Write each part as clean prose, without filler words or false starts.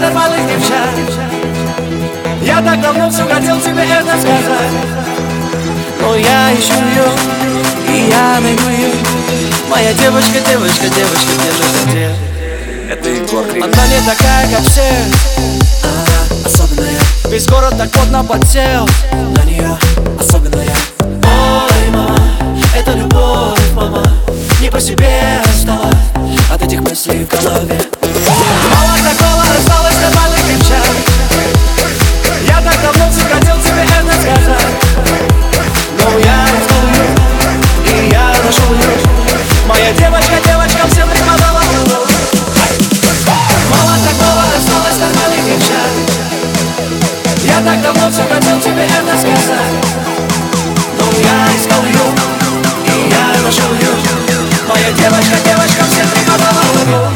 нормальных девчат. Я так давно все хотел тебе это сказать, но я ищу ее, и я найду ее. Моя девочка, девочка, девочка, где же ты, где? Это Егор Крик. Она не такая, как все, Она особенная, весь город так плотно подсел на нее особенная. Ой, мама, это любовь, мама, не по себе стала От этих мыслей в голове. Мало такого осталось нормальных девчат. Я так давно все хотел тебе это сказать, но я искал ее, и я нашел ее. Моя девочка, девочка, всем преподала. Мало такого осталось нормальных девчат. Я так давно все хотел тебе это сказать, но я искал ее, и я нашел ее. Моя девочка, девочка, всем преподала.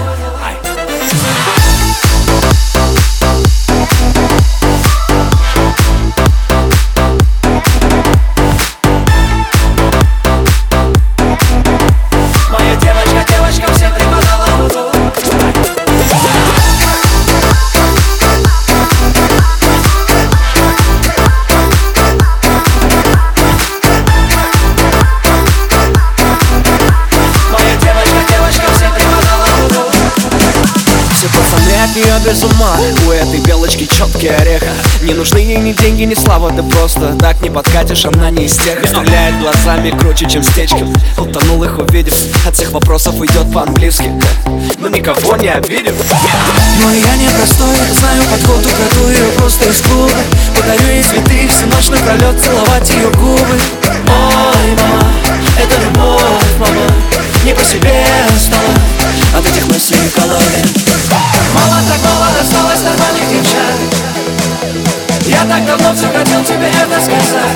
От нее без ума, у этой белочки четкий орех. Не нужны ей ни деньги, ни слава, ты просто так не подкатишь, она не из тех. Стреляет глазами круче, чем Стечкин. Утонул их увидев, от всех вопросов уйдет по-английски. Но никого не обидев. Но я непростой, знаю подход, украду ее просто из клуба. Подарю ей цветы, всю ночь напролет целовать ее губы. Ой, мама, это любовь, мама, не по себе стала От этих мыслей в голове. Мало такого осталось нормальных девчат. Я так давно все хотел тебе это сказать,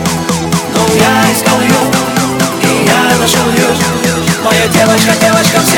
но я искал ее, и я нашел ее. Моя девочка, девочка,